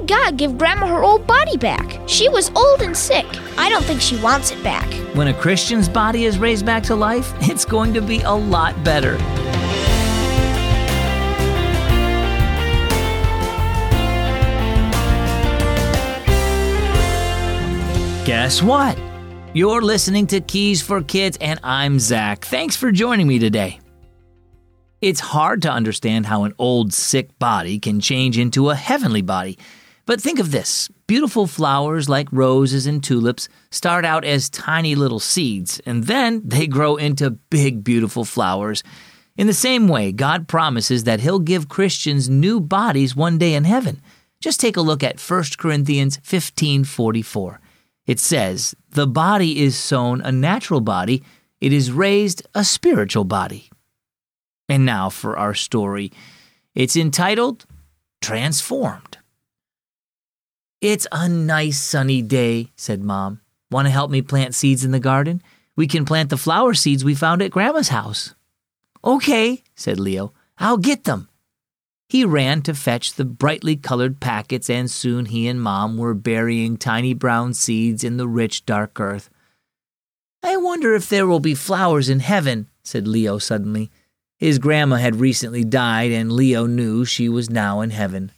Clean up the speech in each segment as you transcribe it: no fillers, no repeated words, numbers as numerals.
God give Grandma her old body back? She was old and sick. I don't think she wants it back. When a Christian's body is raised back to life, it's going to be a lot better. Guess what? You're listening to Keys for Kids, and I'm Zach. Thanks for joining me today. It's hard to understand how an old, sick body can change into a heavenly body. But think of this. Beautiful flowers like roses and tulips start out as tiny little seeds, and then they grow into big, beautiful flowers. In the same way, God promises that He'll give Christians new bodies one day in heaven. Just take a look at 1 Corinthians 15:44. It says, "The body is sown a natural body, it is raised a spiritual body." And now for our story. It's entitled, Transformed. "It's a nice sunny day," said Mom. "Want to help me plant seeds in the garden? We can plant the flower seeds we found at Grandma's house." "Okay," said Leo. "I'll get them." He ran to fetch the brightly colored packets, and soon he and Mom were burying tiny brown seeds in the rich, dark earth. "I wonder if there will be flowers in heaven," said Leo suddenly. His grandma had recently died, and Leo knew she was now in heaven.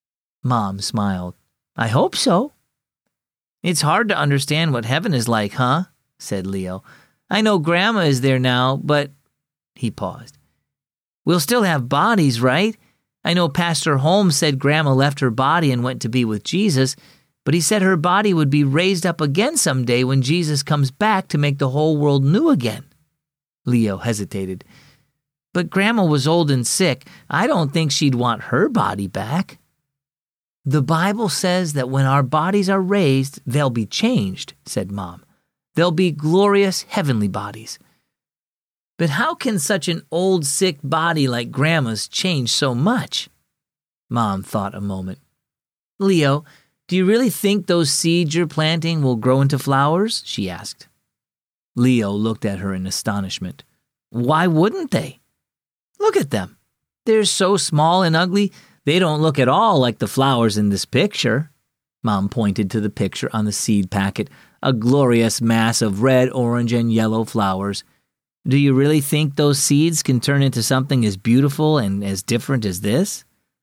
Mom smiled. "I hope so." "It's hard to understand what heaven is like, huh?" said Leo. "I know Grandma is there now, but—" He paused. "We'll still have bodies, right? I know Pastor Holmes said Grandma left her body and went to be with Jesus, but he said her body would be raised up again someday when Jesus comes back to make the whole world new again." Leo hesitated. "But Grandma was old and sick. I don't think she'd want her body back." "The Bible says that when our bodies are raised, they'll be changed," said Mom. "They'll be glorious heavenly bodies." "But how can such an old, sick body like Grandma's change so much?" Mom thought a moment. "Leo, do you really think those seeds you're planting will grow into flowers?" she asked. Leo looked at her in astonishment. "Why wouldn't they? Look at them. They're so small and ugly, they don't look at all like the flowers in this picture." Mom pointed to the picture on the seed packet, a glorious mass of red, orange, and yellow flowers. "Do you really think those seeds can turn into something as beautiful and as different as this?"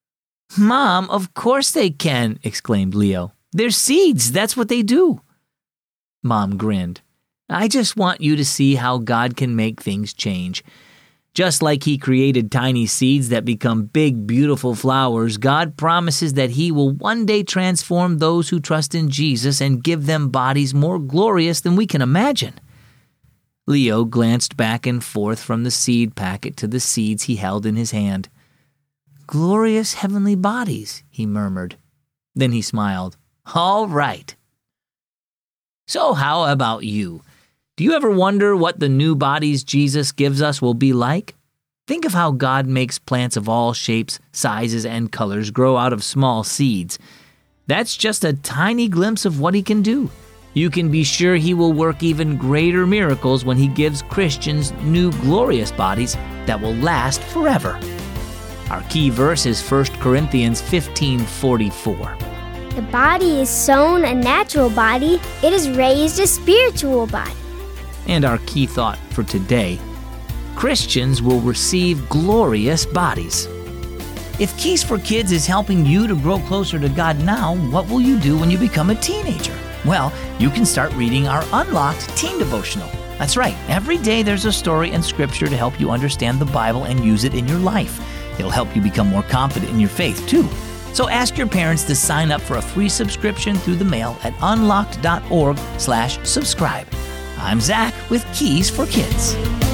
"Mom, of course they can," exclaimed Leo. "They're seeds, that's what they do." Mom grinned. "I just want you to see how God can make things change. Just like He created tiny seeds that become big, beautiful flowers, God promises that He will one day transform those who trust in Jesus and give them bodies more glorious than we can imagine." Leo glanced back and forth from the seed packet to the seeds he held in his hand. "Glorious heavenly bodies," he murmured. Then he smiled. "All right." So how about you? Do you ever wonder what the new bodies Jesus gives us will be like? Think of how God makes plants of all shapes, sizes, and colors grow out of small seeds. That's just a tiny glimpse of what He can do. You can be sure He will work even greater miracles when He gives Christians new glorious bodies that will last forever. Our key verse is 1 Corinthians 15:44. The body is sown a natural body, it is raised a spiritual body. And our key thought for today, Christians will receive glorious bodies. If Keys for Kids is helping you to grow closer to God now, what will you do when you become a teenager? Well, you can start reading our Unlocked Teen Devotional. That's right, every day there's a story and scripture to help you understand the Bible and use it in your life. It'll help you become more confident in your faith, too. So ask your parents to sign up for a free subscription through the mail at unlocked.org/subscribe. I'm Zach with Keys for Kids.